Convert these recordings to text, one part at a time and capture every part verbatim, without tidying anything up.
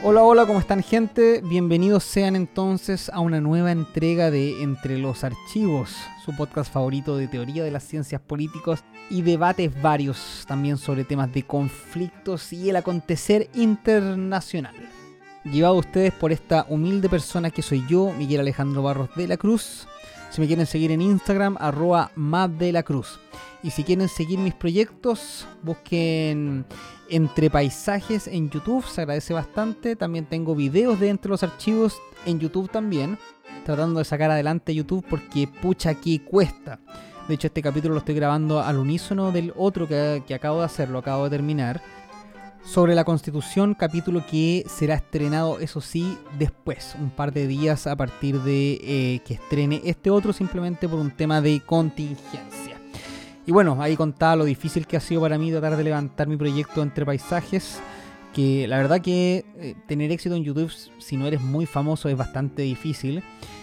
Hola, hola, ¿cómo están, gente? Bienvenidos sean entonces a una nueva entrega de Entre los Archivos, su podcast favorito de teoría de las ciencias políticas y debates varios también sobre temas de conflictos y el acontecer internacional. Llevado a ustedes por esta humilde persona que soy yo, Miguel Alejandro Barros de la Cruz. Si me quieren seguir en Instagram, arroba maddelacruz. Y si quieren seguir mis proyectos, busquen Entre Paisajes en YouTube, se agradece bastante. También tengo videos de Entre los Archivos en YouTube también, tratando de sacar adelante YouTube porque pucha que cuesta. De hecho, este capítulo lo estoy grabando al unísono del otro que, que acabo de hacer, lo acabo de terminar, sobre la Constitución, capítulo que será estrenado, eso sí, después, un par de días a partir de eh, que estrene este otro, simplemente por un tema de contingencia. Y bueno, ahí contaba lo difícil que ha sido para mí tratar de levantar mi proyecto Entre Paisajes, que la verdad que eh, tener éxito en YouTube, si no eres muy famoso, es bastante difícil.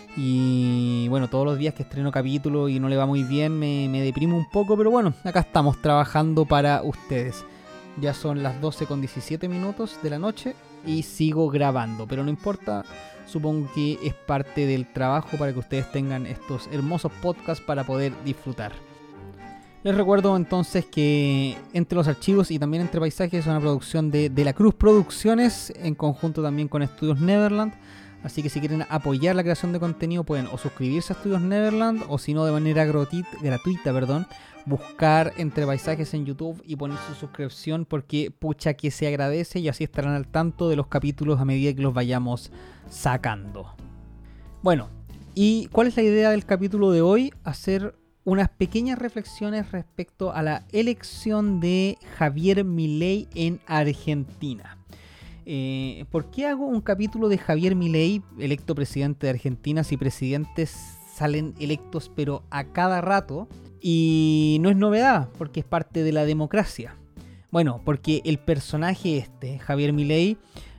Y bueno, todos los días que estreno capítulo y no le va muy bien, me, me deprimo un poco, pero bueno, acá estamos trabajando para ustedes. Ya son las doce con diecisiete minutos de la noche y sigo grabando, pero no importa, supongo que es parte del trabajo para que ustedes tengan estos hermosos podcasts para poder disfrutar. Les recuerdo entonces que Entre los Archivos y también Entre Paisajes es una producción de De la Cruz Producciones, en conjunto también con Estudios Neverland. Así que si quieren apoyar la creación de contenido pueden o suscribirse a Estudios Neverland o si no de manera gratuita, gratuita perdón, buscar Entre Paisajes en YouTube y poner su suscripción porque pucha que se agradece y así estarán al tanto de los capítulos a medida que los vayamos sacando. Bueno, ¿y cuál es la idea del capítulo de hoy? Hacer unas pequeñas reflexiones respecto a la elección de Javier Milei en Argentina. Eh, ¿Por qué hago un capítulo de Javier Milei, electo presidente de Argentina, si presidentes salen electos pero a cada rato? Y no es novedad, porque es parte de la democracia. Bueno, porque el personaje este, Javier Milei,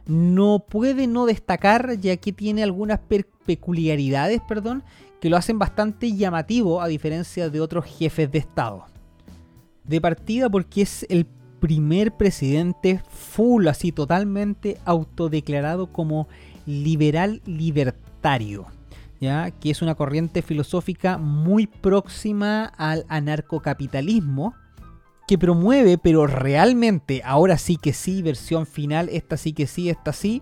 no puede no destacar, ya que tiene algunas per- peculiaridades, perdón, que lo hacen bastante llamativo a diferencia de otros jefes de Estado. De partida porque es el primer presidente full, así totalmente autodeclarado como liberal libertario, ¿ya? Que es una corriente filosófica muy próxima al anarcocapitalismo, que promueve, pero realmente, ahora sí que sí, versión final, esta sí que sí, esta sí,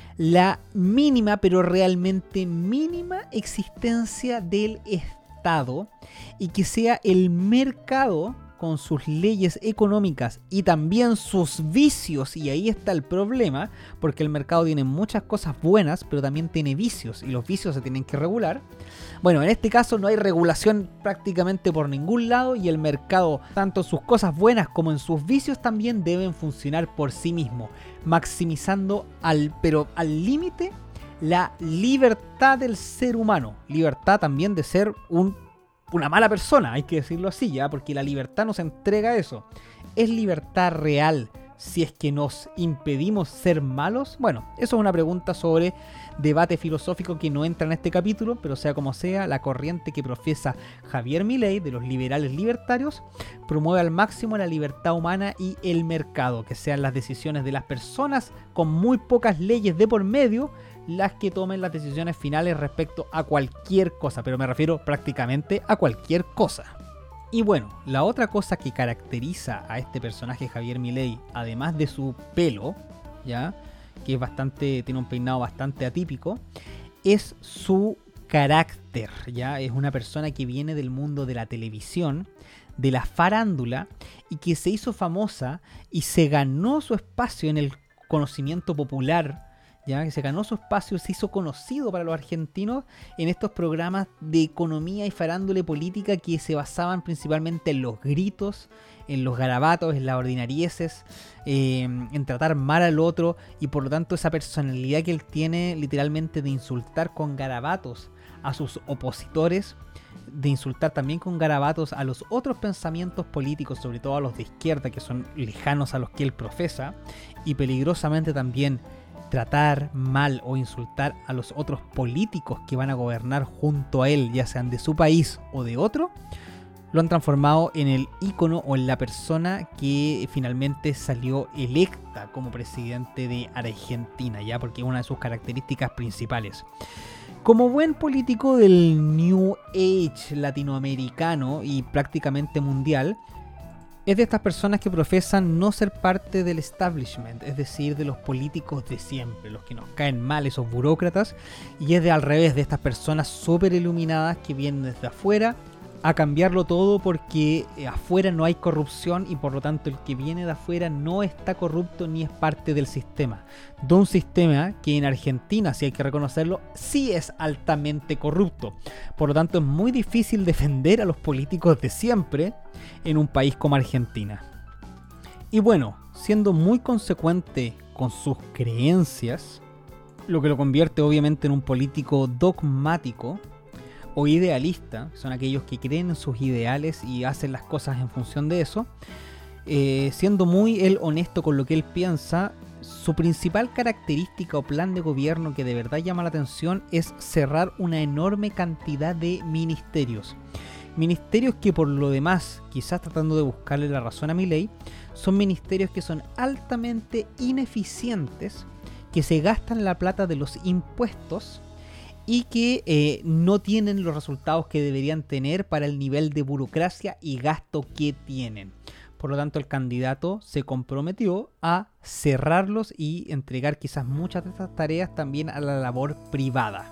la mínima, pero realmente mínima existencia del Estado y que sea el mercado con sus leyes económicas y también sus vicios, y ahí está el problema, porque el mercado tiene muchas cosas buenas, pero también tiene vicios, y los vicios se tienen que regular. Bueno, en este caso no hay regulación prácticamente por ningún lado, y el mercado, tanto en sus cosas buenas como en sus vicios, también deben funcionar por sí mismo, maximizando al, pero al límite, la libertad del ser humano, libertad también de ser un una mala persona, hay que decirlo así, ya, porque la libertad nos entrega eso. ¿Es libertad real si es que nos impedimos ser malos? Bueno, eso es una pregunta sobre debate filosófico que no entra en este capítulo, pero sea como sea, la corriente que profesa Javier Milei, de los liberales libertarios, promueve al máximo la libertad humana y el mercado, que sean las decisiones de las personas con muy pocas leyes de por medio las que tomen las decisiones finales respecto a cualquier cosa, pero me refiero prácticamente a cualquier cosa. Y bueno, la otra cosa que caracteriza a este personaje Javier Milei, además de su pelo, ya, que es bastante, tiene un peinado bastante atípico, es su carácter, ya, es una persona que viene del mundo de la televisión, de la farándula, y que se hizo famosa y se ganó su espacio en el conocimiento popular, ya, que se ganó su espacio, se hizo conocido para los argentinos en estos programas de economía y farándula y política que se basaban principalmente en los gritos, en los garabatos, en las ordinarieces, eh, en tratar mal al otro, y por lo tanto esa personalidad que él tiene literalmente de insultar con garabatos a sus opositores, de insultar también con garabatos a los otros pensamientos políticos, sobre todo a los de izquierda que son lejanos a los que él profesa, y peligrosamente también tratar mal o insultar a los otros políticos que van a gobernar junto a él, ya sean de su país o de otro, lo han transformado en el ícono o en la persona que finalmente salió electa como presidente de Argentina, ya, porque es una de sus características principales. Como buen político del New Age latinoamericano y prácticamente mundial, es de estas personas que profesan no ser parte del establishment, es decir, de los políticos de siempre, los que nos caen mal, esos burócratas, y es de al revés, de estas personas súper iluminadas que vienen desde afuera a cambiarlo todo, porque afuera no hay corrupción y por lo tanto el que viene de afuera no está corrupto ni es parte del sistema. De un sistema que en Argentina, si hay que reconocerlo, sí es altamente corrupto. Por lo tanto es muy difícil defender a los políticos de siempre en un país como Argentina. Y bueno, siendo muy consecuente con sus creencias, lo que lo convierte obviamente en un político dogmático o idealista, son aquellos que creen en sus ideales y hacen las cosas en función de eso, eh, siendo muy él honesto con lo que él piensa, su principal característica o plan de gobierno que de verdad llama la atención es cerrar una enorme cantidad de ministerios. Ministerios que por lo demás, quizás tratando de buscarle la razón a Milei, son ministerios que son altamente ineficientes, que se gastan la plata de los impuestos y que eh, no tienen los resultados que deberían tener para el nivel de burocracia y gasto que tienen. Por lo tanto, el candidato se comprometió a cerrarlos y entregar quizás muchas de estas tareas también a la labor privada.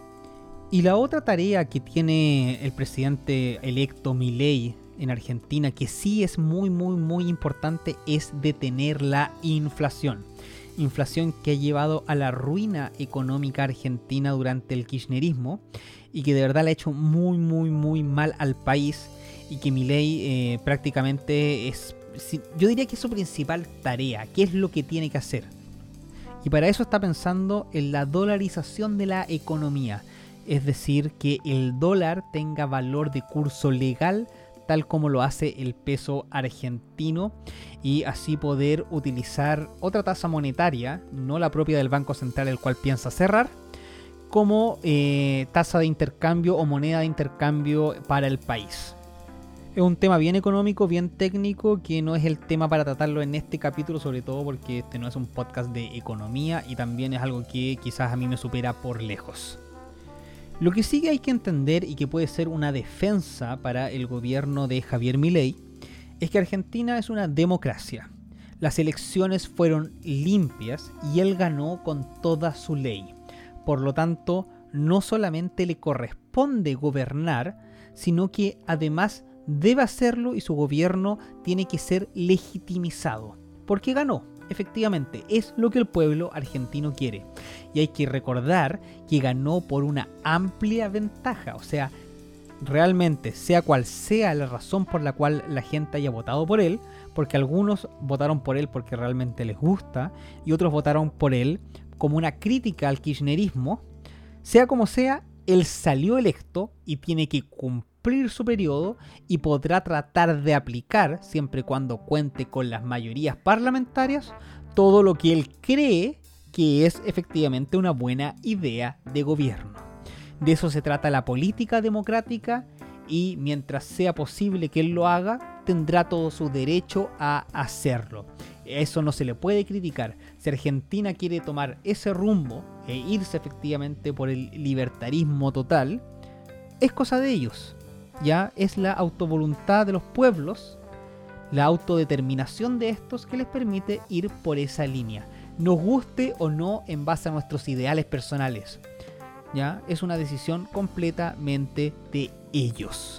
Y la otra tarea que tiene el presidente electo Milei en Argentina, que sí es muy muy muy importante, es detener la inflación. Inflación que ha llevado a la ruina económica argentina durante el kirchnerismo y que de verdad le ha hecho muy muy muy mal al país, y que Milei eh, prácticamente es, yo diría que es su principal tarea. ¿Qué es lo que tiene que hacer? Y para eso está pensando en la dolarización de la economía, es decir, que el dólar tenga valor de curso legal tal como lo hace el peso argentino, y así poder utilizar otra tasa monetaria, no la propia del Banco Central, el cual piensa cerrar, como eh, tasa de intercambio o moneda de intercambio para el país. Es un tema bien económico, bien técnico, que no es el tema para tratarlo en este capítulo, sobre todo porque este no es un podcast de economía y también es algo que quizás a mí me supera por lejos. Lo que sí que hay que entender y que puede ser una defensa para el gobierno de Javier Milei es que Argentina es una democracia. Las elecciones fueron limpias y él ganó con toda su ley. Por lo tanto, no solamente le corresponde gobernar, sino que además debe hacerlo y su gobierno tiene que ser legitimizado. Porque ganó. Efectivamente, es lo que el pueblo argentino quiere. Y hay que recordar que ganó por una amplia ventaja. O sea, realmente, sea cual sea la razón por la cual la gente haya votado por él, porque algunos votaron por él porque realmente les gusta y otros votaron por él como una crítica al kirchnerismo, sea como sea, él salió electo y tiene que cumplir su periodo y podrá tratar de aplicar, siempre y cuando cuente con las mayorías parlamentarias, todo lo que él cree que es efectivamente una buena idea de gobierno. De eso se trata la política democrática, y mientras sea posible que él lo haga, tendrá todo su derecho a hacerlo. Eso no se le puede criticar. Si Argentina quiere tomar ese rumbo e irse efectivamente por el libertarismo total, es cosa de ellos. Ya es la autovoluntad de los pueblos, la autodeterminación de estos, que les permite ir por esa línea, nos guste o no en base a nuestros ideales personales. Ya es una decisión completamente de ellos.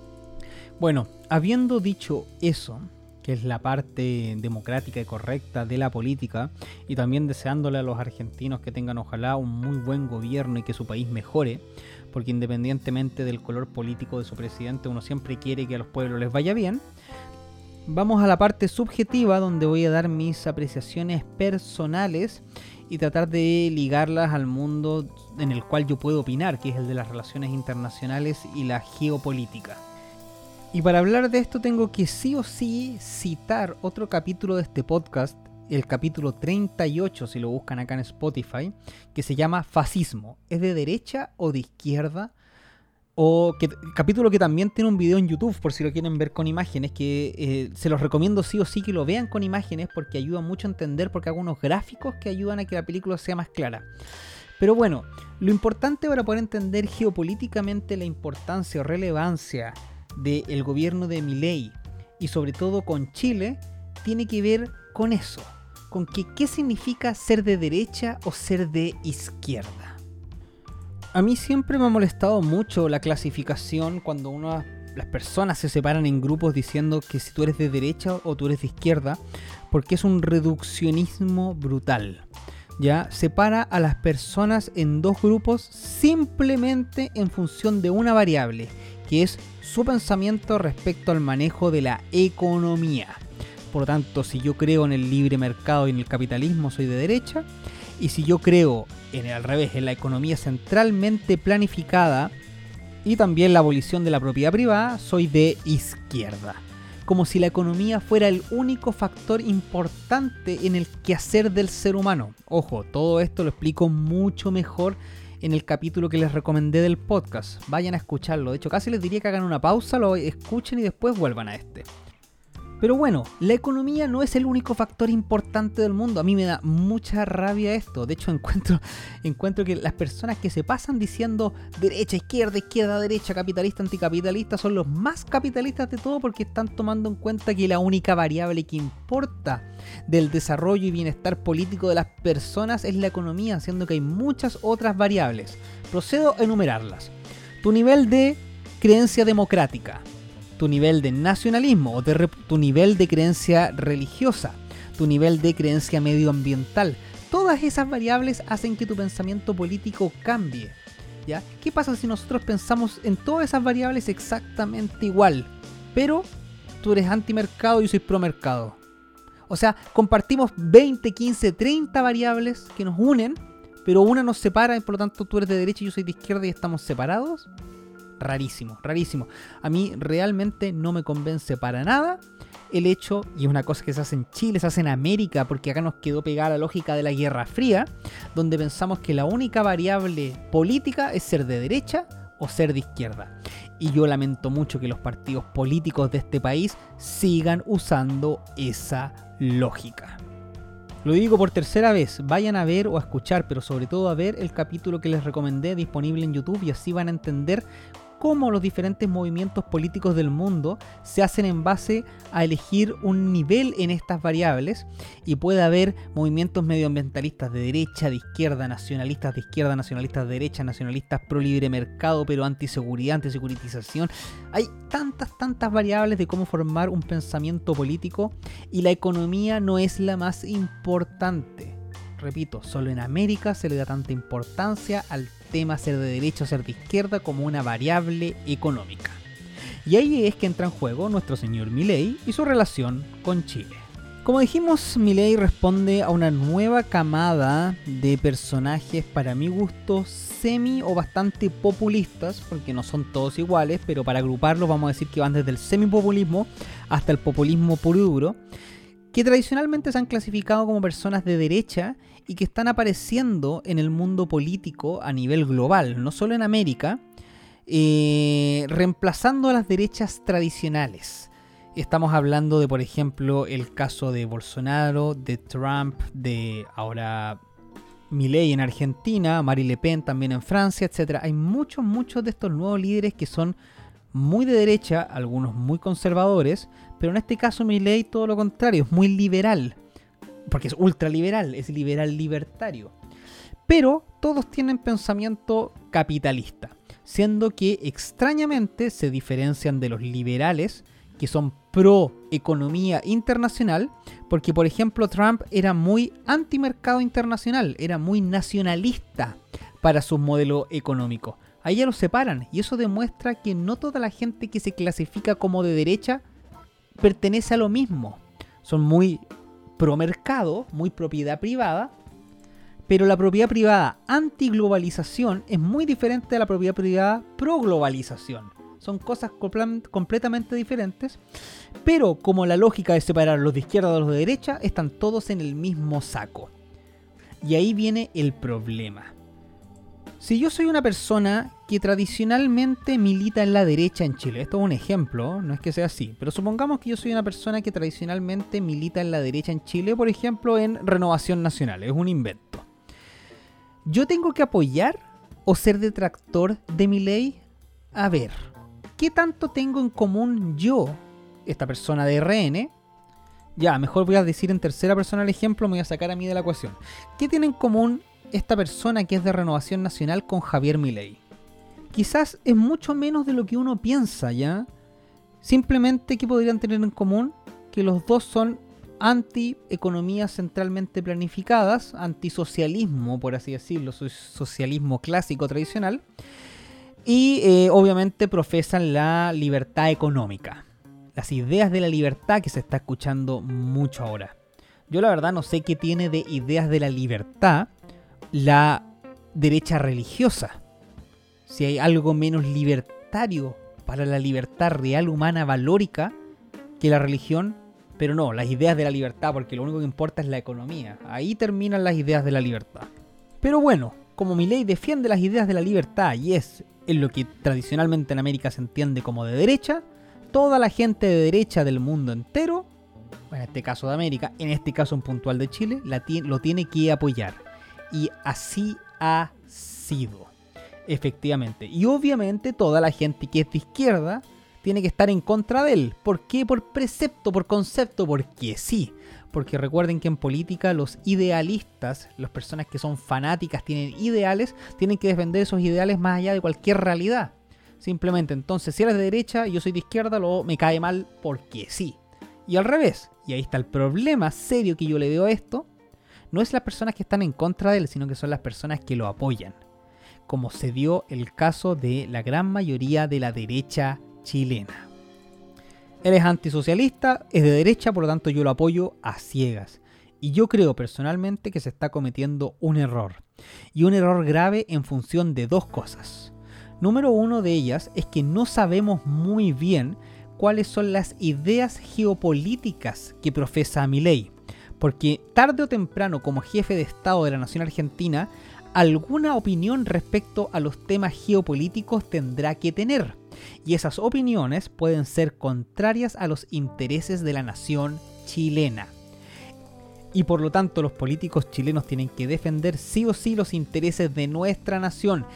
Bueno, habiendo dicho eso, que es la parte democrática y correcta de la política, y también deseándole a los argentinos que tengan ojalá un muy buen gobierno y que su país mejore, porque independientemente del color político de su presidente, uno siempre quiere que a los pueblos les vaya bien. Vamos a la parte subjetiva, donde voy a dar mis apreciaciones personales y tratar de ligarlas al mundo en el cual yo puedo opinar, que es el de las relaciones internacionales y la geopolítica. Y para hablar de esto tengo que sí o sí citar otro capítulo de este podcast, el capítulo treinta y ocho, si lo buscan acá en Spotify, que se llama Fascismo. ¿Es de derecha o de izquierda? O que, capítulo que también tiene un video en YouTube, por si lo quieren ver con imágenes, que eh, se los recomiendo sí o sí que lo vean con imágenes, porque ayuda mucho a entender, porque hago unos gráficos que ayudan a que la película sea más clara. Pero bueno, lo importante para poder entender geopolíticamente la importancia o relevancia del gobierno de Milei, y sobre todo con Chile, tiene que ver con eso, con que qué significa ser de derecha o ser de izquierda. A mí siempre me ha molestado mucho la clasificación cuando uno, las personas se separan en grupos diciendo que si tú eres de derecha o tú eres de izquierda, porque es un reduccionismo brutal. Ya separa a las personas en dos grupos simplemente en función de una variable, que es su pensamiento respecto al manejo de la economía. Por lo tanto, si yo creo en el libre mercado y en el capitalismo, soy de derecha. Y si yo creo en el al revés, en la economía centralmente planificada y también la abolición de la propiedad privada, soy de izquierda. Como si la economía fuera el único factor importante en el quehacer del ser humano. Ojo, todo esto lo explico mucho mejor en el capítulo que les recomendé del podcast. Vayan a escucharlo. De hecho, casi les diría que hagan una pausa, lo escuchen y después vuelvan a este. Pero bueno, la economía no es el único factor importante del mundo. A mí me da mucha rabia esto. De hecho, encuentro, encuentro que las personas que se pasan diciendo derecha, izquierda, izquierda, derecha, capitalista, anticapitalista, son los más capitalistas de todo, porque están tomando en cuenta que la única variable que importa del desarrollo y bienestar político de las personas es la economía, siendo que hay muchas otras variables. Procedo a enumerarlas. Tu nivel de creencia democrática, tu nivel de nacionalismo o de rep- tu nivel de creencia religiosa, tu nivel de creencia medioambiental. Todas esas variables hacen que tu pensamiento político cambie, ¿ya? ¿Qué pasa si nosotros pensamos en todas esas variables exactamente igual, pero tú eres antimercado y yo soy promercado? O sea, compartimos veinte, quince, treinta variables que nos unen, pero una nos separa y por lo tanto tú eres de derecha y yo soy de izquierda y estamos separados. Rarísimo, rarísimo. A mí realmente no me convence para nada el hecho, y es una cosa que se hace en Chile, se hace en América, porque acá nos quedó pegada la lógica de la Guerra Fría, donde pensamos que la única variable política es ser de derecha o ser de izquierda. Y yo lamento mucho que los partidos políticos de este país sigan usando esa lógica. Lo digo por tercera vez, vayan a ver o a escuchar, pero sobre todo a ver el capítulo que les recomendé disponible en YouTube, y así van a entender cómo los diferentes movimientos políticos del mundo se hacen en base a elegir un nivel en estas variables, y puede haber movimientos medioambientalistas de derecha, de izquierda, nacionalistas de izquierda, nacionalistas de derecha, nacionalistas pro libre mercado, pero antiseguridad, antisecuritización. Hay tantas, tantas variables de cómo formar un pensamiento político, y la economía no es la más importante. Repito, solo en América se le da tanta importancia al tema ser de derecha o ser de izquierda como una variable económica. Y ahí es que entra en juego nuestro señor Milei y su relación con Chile. Como dijimos, Milei responde a una nueva camada de personajes, para mi gusto, semi o bastante populistas, porque no son todos iguales, pero para agruparlos vamos a decir que van desde el semipopulismo hasta el populismo puro y duro, que tradicionalmente se han clasificado como personas de derecha y que están apareciendo en el mundo político a nivel global, no solo en América, eh, reemplazando a las derechas tradicionales. Estamos hablando de, por ejemplo, el caso de Bolsonaro, de Trump, de ahora Milei en Argentina, Marine Le Pen también en Francia, etcétera. Hay muchos, muchos de estos nuevos líderes que son muy de derecha, algunos muy conservadores, pero en este caso Milei todo lo contrario, es muy liberal, porque es ultraliberal, es liberal libertario. Pero todos tienen pensamiento capitalista, siendo que extrañamente se diferencian de los liberales, que son pro economía internacional, porque por ejemplo Trump era muy antimercado internacional, era muy nacionalista para su modelo económico. Ahí ya los separan, y eso demuestra que no toda la gente que se clasifica como de derecha pertenece a lo mismo. Son muy pro mercado, muy propiedad privada, pero la propiedad privada anti-globalización es muy diferente de la propiedad privada pro-globalización. Son cosas compl- completamente diferentes, pero como la lógica de separar los de izquierda de los de derecha, están todos en el mismo saco. Y ahí viene el problema. Si yo soy una persona que tradicionalmente milita en la derecha en Chile, esto es un ejemplo, no es que sea así, pero supongamos que yo soy una persona que tradicionalmente milita en la derecha en Chile, por ejemplo en Renovación Nacional, es un invento. ¿Yo tengo que apoyar o ser detractor de Milei? A ver, ¿qué tanto tengo en común yo, esta persona de R N? Ya, mejor voy a decir en tercera persona el ejemplo, me voy a sacar a mí de la ecuación. ¿Qué tiene en común esta persona que es de Renovación Nacional con Javier Milei? Quizás es mucho menos de lo que uno piensa, ¿ya? Simplemente, ¿qué podrían tener en común? Que los dos son anti-economías centralmente planificadas, antisocialismo, por así decirlo, socialismo clásico tradicional, y eh, obviamente profesan la libertad económica. Las ideas de la libertad que se está escuchando mucho ahora. Yo la verdad no sé qué tiene de ideas de la libertad la derecha religiosa. Si hay algo menos libertario para la libertad real, humana, valórica que la religión, pero no, las ideas de la libertad, porque lo único que importa es la economía. Ahí terminan las ideas de la libertad. Pero bueno, como Milei defiende las ideas de la libertad y es en lo que tradicionalmente en América se entiende como de derecha, toda la gente de derecha del mundo entero, en este caso de América, en este caso un puntual de Chile, la lo tiene que apoyar. Y así ha sido, efectivamente. Y obviamente toda la gente que es de izquierda tiene que estar en contra de él. ¿Por qué? Por precepto, por concepto, porque sí. Porque recuerden que en política los idealistas, las personas que son fanáticas, tienen ideales, tienen que defender esos ideales más allá de cualquier realidad. Simplemente, entonces, si eres de derecha y yo soy de izquierda, luego me cae mal porque sí. Y al revés. Y ahí está el problema serio que yo le veo a esto. No es las personas que están en contra de él, sino que son las personas que lo apoyan. Como se dio el caso de la gran mayoría de la derecha chilena. Él es antisocialista, es de derecha, por lo tanto yo lo apoyo a ciegas. Y yo creo personalmente que se está cometiendo un error. Y un error grave en función de dos cosas. Número uno de ellas es que no sabemos muy bien cuáles son las ideas geopolíticas que profesa Milei. Porque tarde o temprano, como jefe de Estado de la nación argentina, alguna opinión respecto a los temas geopolíticos tendrá que tener. Y esas opiniones pueden ser contrarias a los intereses de la nación chilena. Y por lo tanto los políticos chilenos tienen que defender sí o sí los intereses de nuestra nación,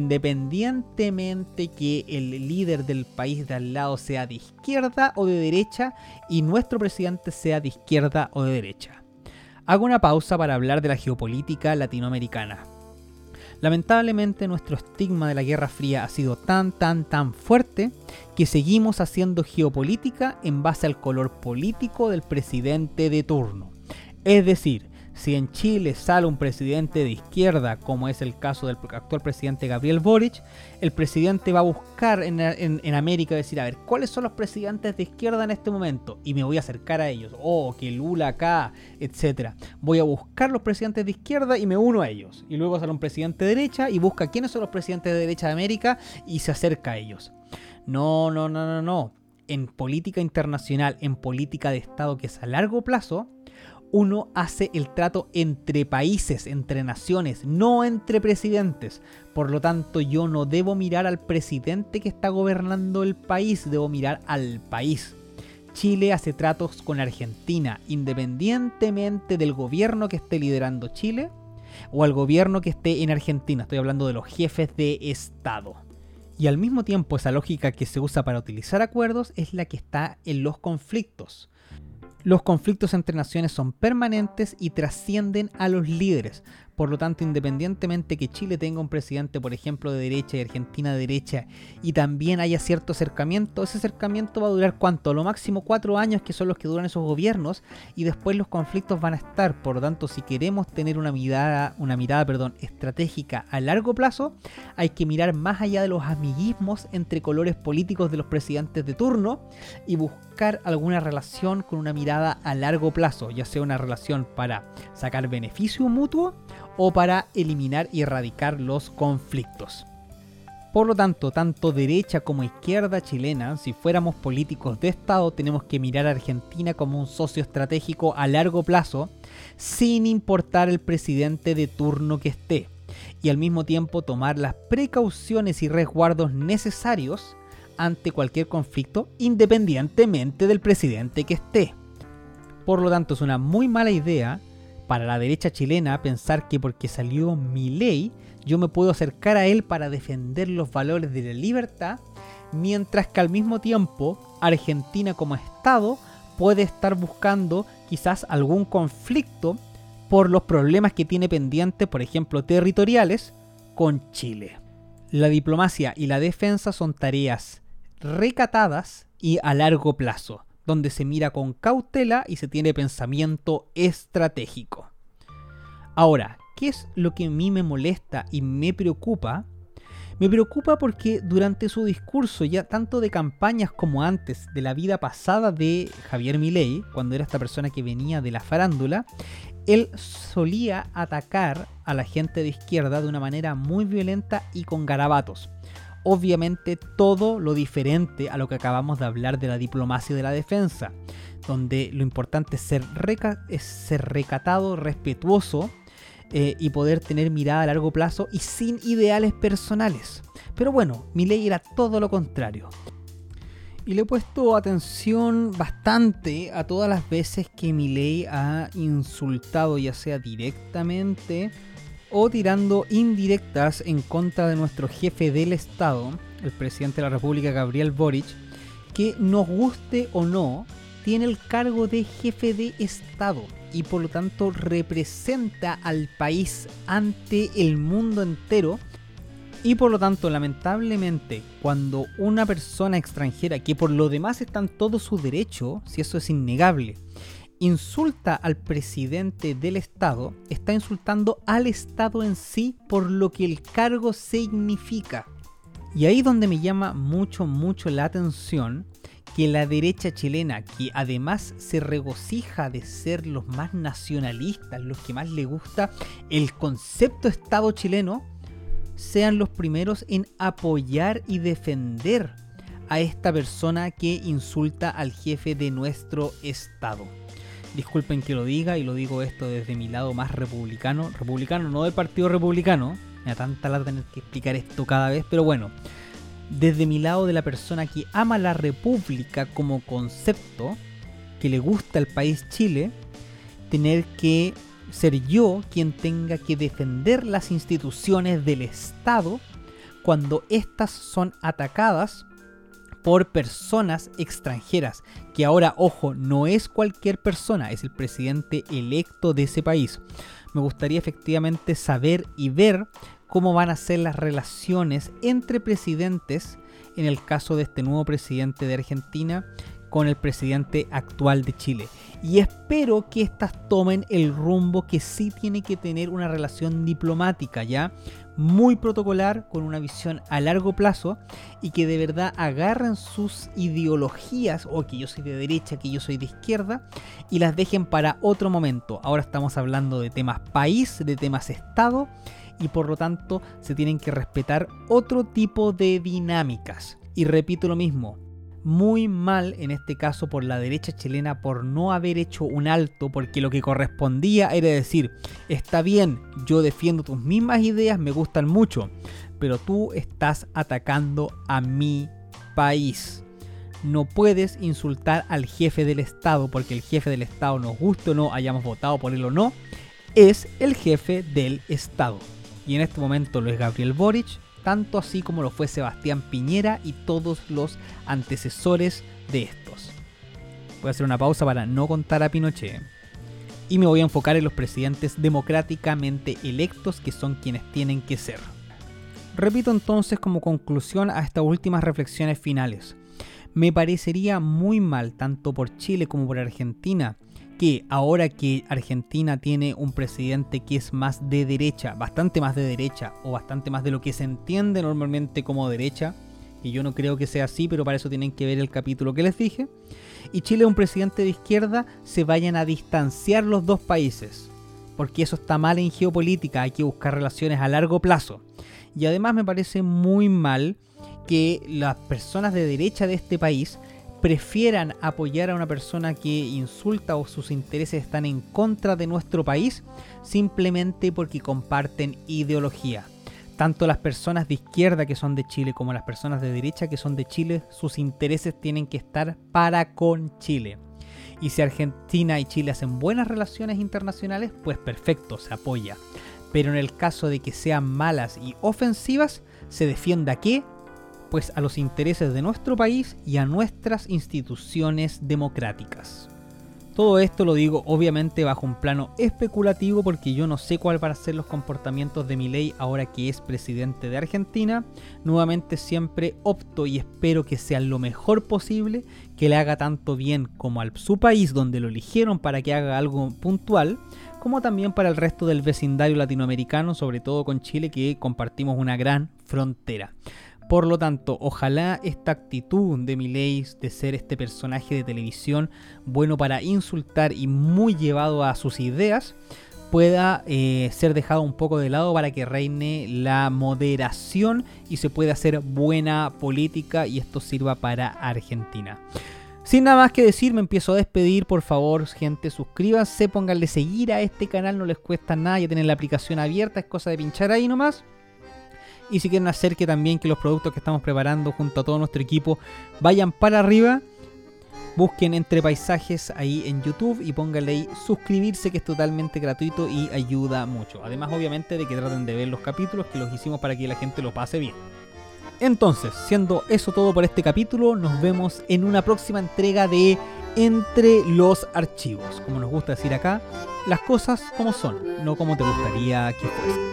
independientemente que el líder del país de al lado sea de izquierda o de derecha y nuestro presidente sea de izquierda o de derecha. Hago una pausa para hablar de la geopolítica latinoamericana. Lamentablemente nuestro estigma de la Guerra Fría ha sido tan tan tan fuerte que seguimos haciendo geopolítica en base al color político del presidente de turno. Es decir, si en Chile sale un presidente de izquierda, como es el caso del actual presidente Gabriel Boric, el presidente va a buscar en, en, en América decir, a ver, ¿cuáles son los presidentes de izquierda en este momento? Y me voy a acercar a ellos. Oh, que Lula acá, etcétera. Voy a buscar los presidentes de izquierda y me uno a ellos. Y luego sale un presidente de derecha y busca quiénes son los presidentes de derecha de América y se acerca a ellos. No, no, no, no, no. En política internacional, en política de Estado que es a largo plazo, uno hace el trato entre países, entre naciones, no entre presidentes. Por lo tanto, yo no debo mirar al presidente que está gobernando el país, debo mirar al país. Chile hace tratos con Argentina, independientemente del gobierno que esté liderando Chile o al gobierno que esté en Argentina. Estoy hablando de los jefes de Estado. Y al mismo tiempo, esa lógica que se usa para utilizar acuerdos es la que está en los conflictos. Los conflictos entre naciones son permanentes y trascienden a los líderes. Por lo tanto, independientemente que Chile tenga un presidente, por ejemplo, de derecha y Argentina de derecha, y también haya cierto acercamiento, ese acercamiento va a durar ¿cuánto? Lo máximo cuatro años, que son los que duran esos gobiernos, y después los conflictos van a estar. Por lo tanto, si queremos tener una mirada, una mirada, perdón, estratégica a largo plazo, hay que mirar más allá de los amiguismos entre colores políticos de los presidentes de turno y buscar alguna relación con una mirada a largo plazo, ya sea una relación para sacar beneficio mutuo o para eliminar y erradicar los conflictos. Por lo tanto, tanto derecha como izquierda chilena, si fuéramos políticos de Estado, tenemos que mirar a Argentina como un socio estratégico a largo plazo, sin importar el presidente de turno que esté. y al mismo tiempo tomar las precauciones y resguardos necesarios ante cualquier conflicto, independientemente del presidente que esté. Por lo tanto, es una muy mala idea para la derecha chilena pensar que porque salió Milei, yo me puedo acercar a él para defender los valores de la libertad, mientras que al mismo tiempo Argentina como Estado puede estar buscando quizás algún conflicto por los problemas que tiene pendientes, por ejemplo, territoriales, con Chile. La diplomacia y la defensa son tareas recatadas y a largo plazo, donde se mira con cautela y se tiene pensamiento estratégico. Ahora, ¿qué es lo que a mí me molesta y me preocupa? Me preocupa porque durante su discurso, ya tanto de campañas como antes de la vida pasada de Javier Milei, cuando era esta persona que venía de la farándula, él solía atacar a la gente de izquierda de una manera muy violenta y con garabatos. Obviamente todo lo diferente a lo que acabamos de hablar de la diplomacia y de la defensa, donde lo importante es ser, reca- es ser recatado, respetuoso eh, y poder tener mirada a largo plazo y sin ideales personales. Pero bueno, Milei era todo lo contrario. Y le he puesto atención bastante a todas las veces que Milei ha insultado, ya sea directamente o tirando indirectas en contra de nuestro jefe del Estado, el presidente de la República, Gabriel Boric, que nos guste o no, tiene el cargo de jefe de Estado y por lo tanto representa al país ante el mundo entero. Y por lo tanto, lamentablemente, cuando una persona extranjera, que por lo demás está en todo su derecho, si eso es innegable, insulta al presidente del Estado, está insultando al Estado en sí por lo que el cargo significa. Y ahí donde me llama mucho, mucho la atención que la derecha chilena, que además se regocija de ser los más nacionalistas, los que más le gusta el concepto Estado chileno, sean los primeros en apoyar y defender a esta persona que insulta al jefe de nuestro Estado. Disculpen que lo diga, y lo digo esto desde mi lado más republicano. Republicano, no del Partido Republicano. Me da tanta lata tener que explicar esto cada vez, pero bueno. Desde mi lado de la persona que ama la república como concepto, que le gusta el país Chile, tener que ser yo quien tenga que defender las instituciones del Estado cuando éstas son atacadas por personas extranjeras, que ahora, ojo, no es cualquier persona, es el presidente electo de ese país. Me gustaría efectivamente saber y ver cómo van a ser las relaciones entre presidentes, en el caso de este nuevo presidente de Argentina, con el presidente actual de Chile. Y espero que éstas tomen el rumbo que sí tiene que tener una relación diplomática, ya muy protocolar, con una visión a largo plazo, y que de verdad agarren sus ideologías, o que yo soy de derecha, que yo soy de izquierda, y las dejen para otro momento. Ahora estamos hablando de temas país, de temas Estado, y por lo tanto se tienen que respetar otro tipo de dinámicas. Y repito lo mismo, muy mal en este caso por la derecha chilena por no haber hecho un alto, porque lo que correspondía era decir: está bien, yo defiendo tus mismas ideas, me gustan mucho, pero tú estás atacando a mi país. No puedes insultar al jefe del Estado, porque el jefe del Estado, nos guste o no, hayamos votado por él o no, es el jefe del Estado. Y en este momento lo es Gabriel Boric, tanto así como lo fue Sebastián Piñera y todos los antecesores de estos. Voy a hacer una pausa para no contar a Pinochet. Y me voy a enfocar en los presidentes democráticamente electos, que son quienes tienen que ser. Repito entonces como conclusión a estas últimas reflexiones finales. Me parecería muy mal, tanto por Chile como por Argentina, que ahora que Argentina tiene un presidente que es más de derecha, bastante más de derecha, o bastante más de lo que se entiende normalmente como derecha, y yo no creo que sea así, pero para eso tienen que ver el capítulo que les dije, y Chile es un presidente de izquierda, se vayan a distanciar los dos países, porque eso está mal en geopolítica, hay que buscar relaciones a largo plazo. Y además me parece muy mal que las personas de derecha de este país prefieran apoyar a una persona que insulta o sus intereses están en contra de nuestro país simplemente porque comparten ideología. Tanto las personas de izquierda que son de Chile como las personas de derecha que son de Chile, sus intereses tienen que estar para con Chile. Y si Argentina y Chile hacen buenas relaciones internacionales, pues perfecto, se apoya. Pero en el caso de que sean malas y ofensivas, ¿se defiende a qué? Pues a los intereses de nuestro país y a nuestras instituciones democráticas. Todo esto lo digo obviamente bajo un plano especulativo porque yo no sé cuáles van a ser los comportamientos de Milei ahora que es presidente de Argentina. Nuevamente siempre opto y espero que sea lo mejor posible, que le haga tanto bien como a su país donde lo eligieron para que haga algo puntual, como también para el resto del vecindario latinoamericano, sobre todo con Chile, que compartimos una gran frontera. Por lo tanto, ojalá esta actitud de Milei de ser este personaje de televisión bueno para insultar y muy llevado a sus ideas pueda eh, ser dejado un poco de lado para que reine la moderación y se pueda hacer buena política y esto sirva para Argentina. Sin nada más que decir, me empiezo a despedir. Por favor, gente, suscríbanse, pónganle seguir a este canal, no les cuesta nada, ya tienen la aplicación abierta, es cosa de pinchar ahí nomás. Y si quieren hacer que también que los productos que estamos preparando junto a todo nuestro equipo vayan para arriba, busquen Entre Paisajes ahí en YouTube y pónganle ahí suscribirse, que es totalmente gratuito y ayuda mucho. Además, obviamente, de que traten de ver los capítulos que los hicimos para que la gente lo pase bien. Entonces, siendo eso todo por este capítulo, nos vemos en una próxima entrega de Entre los Archivos. Como nos gusta decir acá, las cosas como son, no como te gustaría que fuesen.